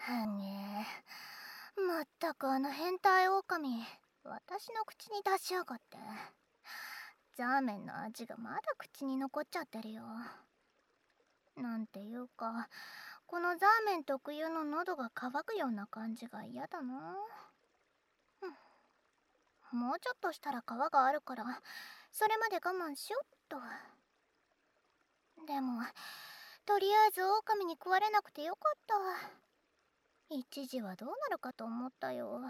ねえ、まったくあの変態狼、私の口に出しやがって。ザーメンの味がまだ口に残っちゃってるよ。なんていうか、このザーメン特有の喉が渇くような感じが嫌だな。もうちょっとしたら皮があるから、それまで我慢しよっと。でも、とりあえず狼に食われなくてよかった。一時はどうなるかと思ったよ。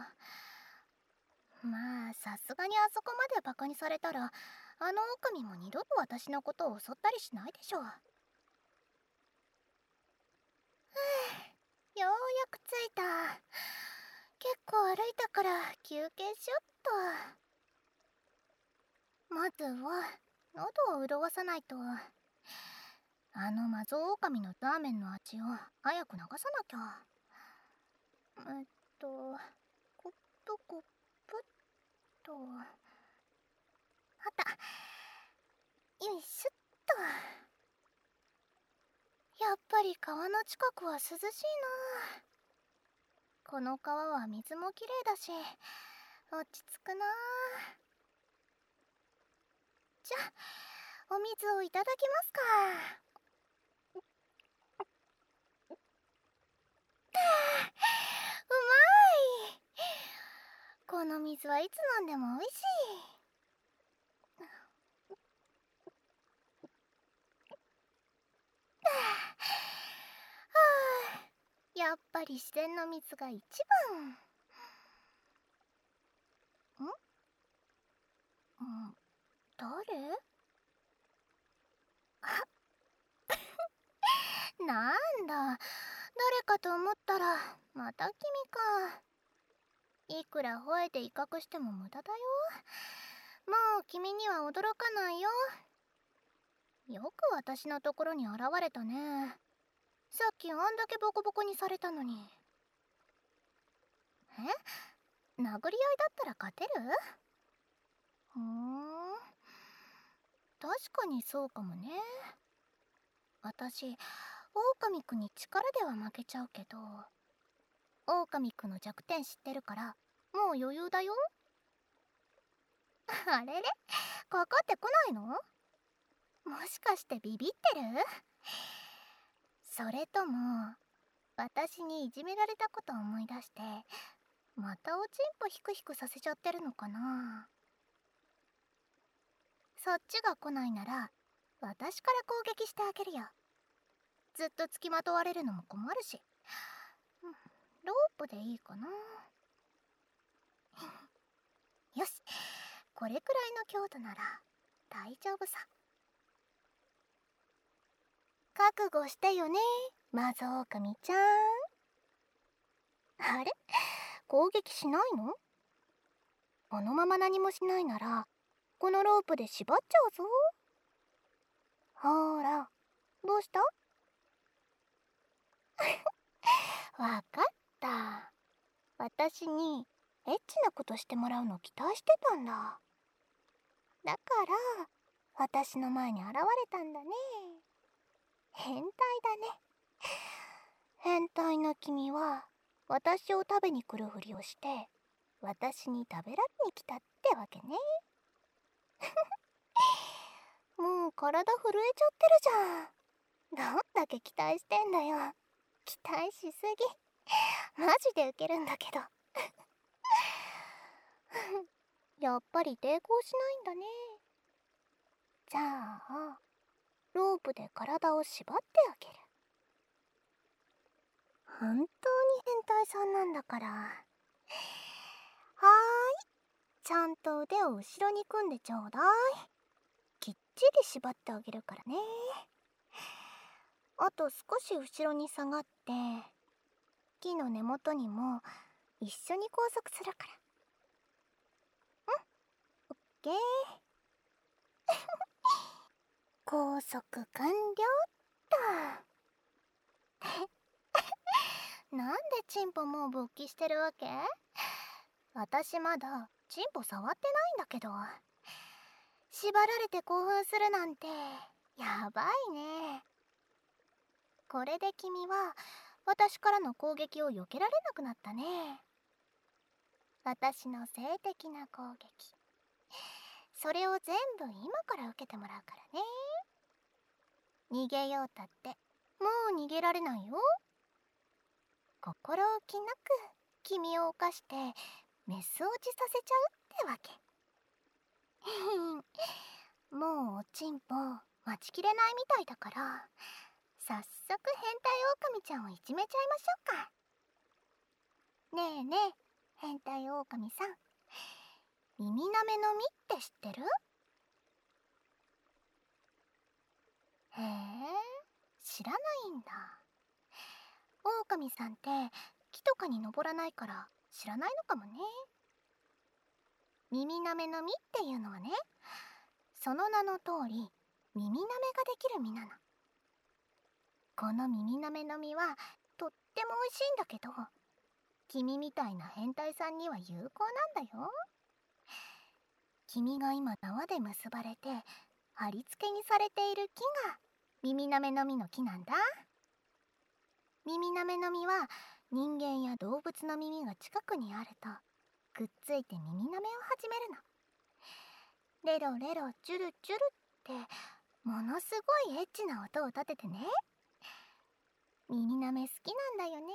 まあ、さすがにあそこまでバカにされたら、あの狼も二度と私のことを襲ったりしないでしょう。ようやく着いた。結構歩いたから休憩しよっと。まずは喉を潤さないと。あのマゾオオカミのラーメンの味を早く流さなきゃ。コップコップっと。あった。よいしょっと。やっぱり川の近くは涼しいな。この川は水もきれいだし、落ち着くな。じゃあ、お水をいただきますか。うまい。この水はいつ飲んでも美味しい。やっぱり自然の水が一番。誰？あなんだ、誰かと思ったらまた君か。いくら吠えて威嚇しても無駄だよ。もう君には驚かないよ。よく私のところに現れたね。さっきあんだけボコボコにされたのに。殴り合いだったら勝てる？確かにそうかもね。私、狼くんに力では負けちゃうけど、狼くんの弱点知ってるから、もう余裕だよ。あれれ？かかってこないの？もしかしてビビってる？それとも、私にいじめられたこと思い出して、またおちんぽヒクヒクさせちゃってるのかな。そっちが来ないなら、私から攻撃してあげるよ。ずっと付きまとわれるのも困るし。ロープでいいかな。よし、これくらいの強度なら大丈夫さ。覚悟してよね、マゾオオカミちゃん。あれ？攻撃しないの？このまま何もしないなら、このロープで縛っちゃうぞ。ほーら、どうした？わかった。私にエッチなことしてもらうの期待してたんだ。だから私の前に現れたんだね。変態だね。変態な君は私を食べに来るふりをして私に食べられに来たってわけね。もう体震えちゃってるじゃん。どんだけ期待してんだよ。期待しすぎ。マジでウケるんだけど。やっぱり抵抗しないんだね。じゃあロープで体を縛ってあげる。本当に変態さんなんだから。はーい、ちゃんと腕を後ろに組んでちょうだい。きっちり縛ってあげるからね。あと少し後ろに下がって、木の根元にも一緒に拘束するから。オッケー。拘束完了っと。なんでチンポもう勃起してるわけ？私まだチンポ触ってないんだけど。縛られて興奮するなんてやばいね。これで君は私からの攻撃を避けられなくなったね。私の性的な攻撃、それを全部今から受けてもらうからね。逃げようたってもう逃げられないよ。心置きなく君を犯してメス落ちさせちゃうってわけ。もうおちんぽ待ちきれないみたいだから、早速変態狼ちゃんをいじめちゃいましょうか。ねえねえ、変態狼さん、耳なめの実って知ってる？へえ、知らないんだ。狼さんって木とかに登らないから知らないのかもね。耳なめの実っていうのはね、その名の通り耳なめができる実なの。この耳なめの実はとっても美味しいんだけど、君みたいな変態さんには有効なんだよ。君が今縄で結ばれて貼り付けにされている木が耳なめの実の木なんだ。耳なめの実は人間や動物の耳が近くにあるとくっついて耳なめを始めるの。レロレロチュルチュルってものすごいエッチな音を立ててね。耳なめ好きなんだよね。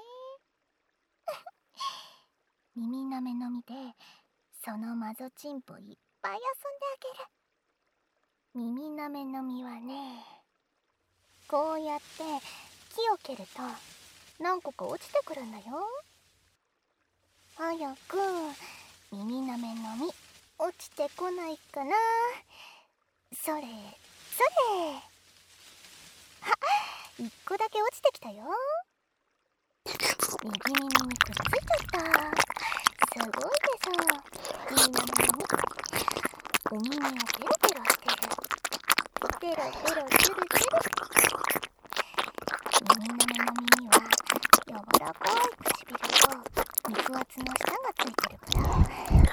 耳なめの実でそのマゾチンポいっぱい遊んであげる。耳なめの実はね、こうやって木を蹴ると何個か落ちてくるんだよ。早く耳なめの実落ちてこないかな。それそれ。あ、1個だけ落ちてきたよ。右耳にくっついちゃった。すごいでしょ。耳なめの実、お耳をペロペロしてる。ペロペロチュルチュル。耳なめの実には柔らかい唇と肉厚の舌がついてるから、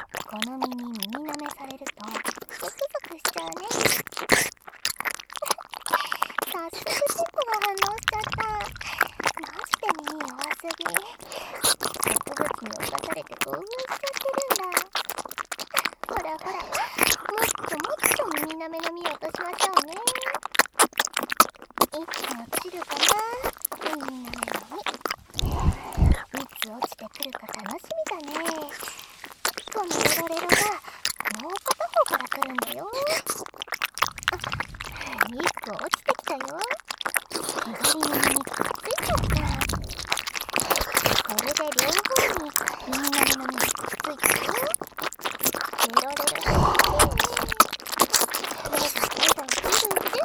この耳なめされるとゾクゾクしちゃうね。早速チンポが反応しちゃった。まして耳弱すぎ。植物に侵されて興奮しちゃってるんだ。ほらほら、もっともっと耳なめの実を落としましょうね。いつ落ちるかな、耳なめの実。いつ落ちてくるか楽しみだね。このレロレロがもう片方から来るんだよ。1個落ちてきたよ。左耳にくっついちゃった。これで両方に耳なめの実がくっついたよ。レロレロ楽しいね。レロレロチュルチュル。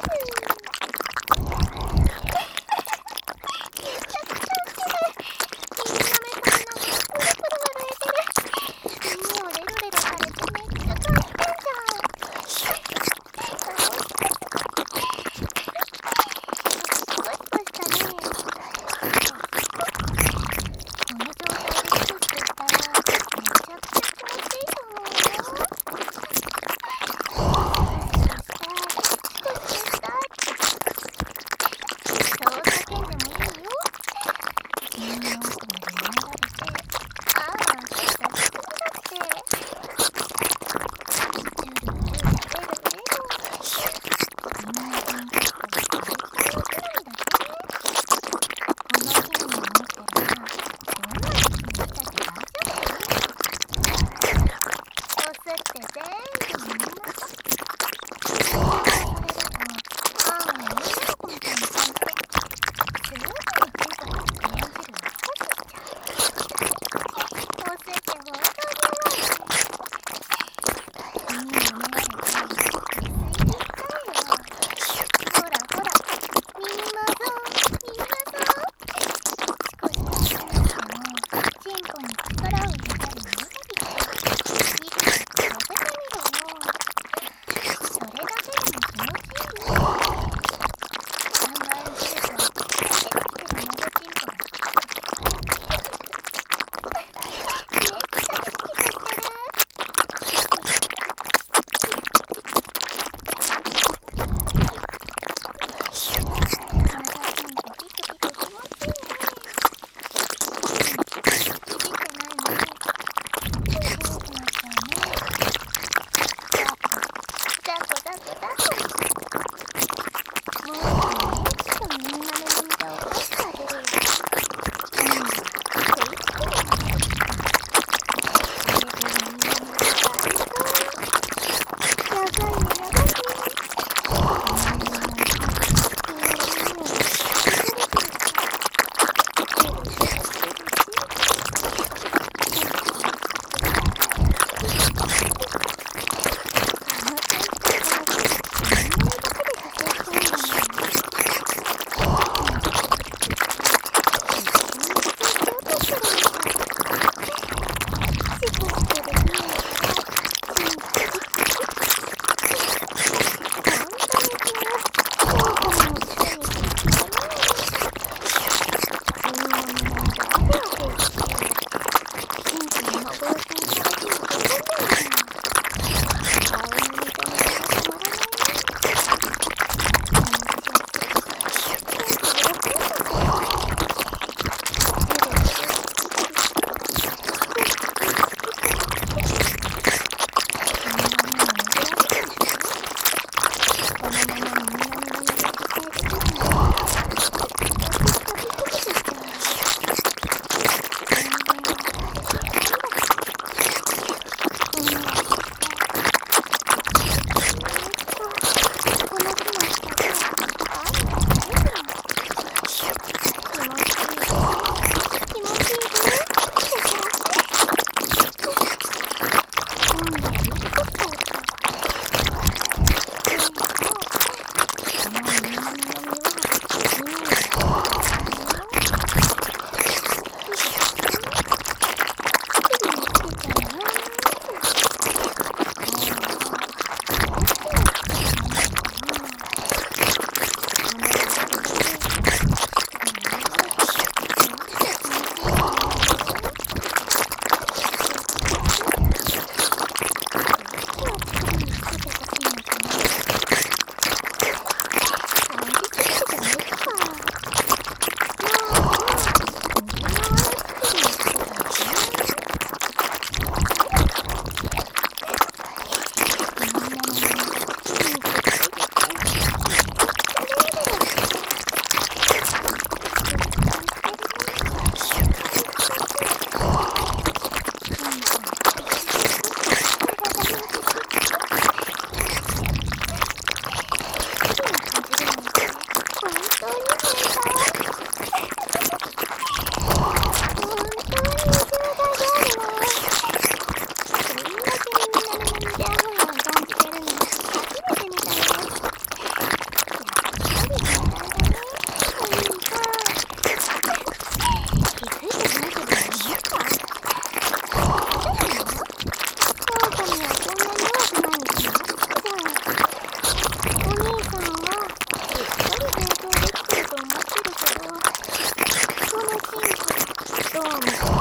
とは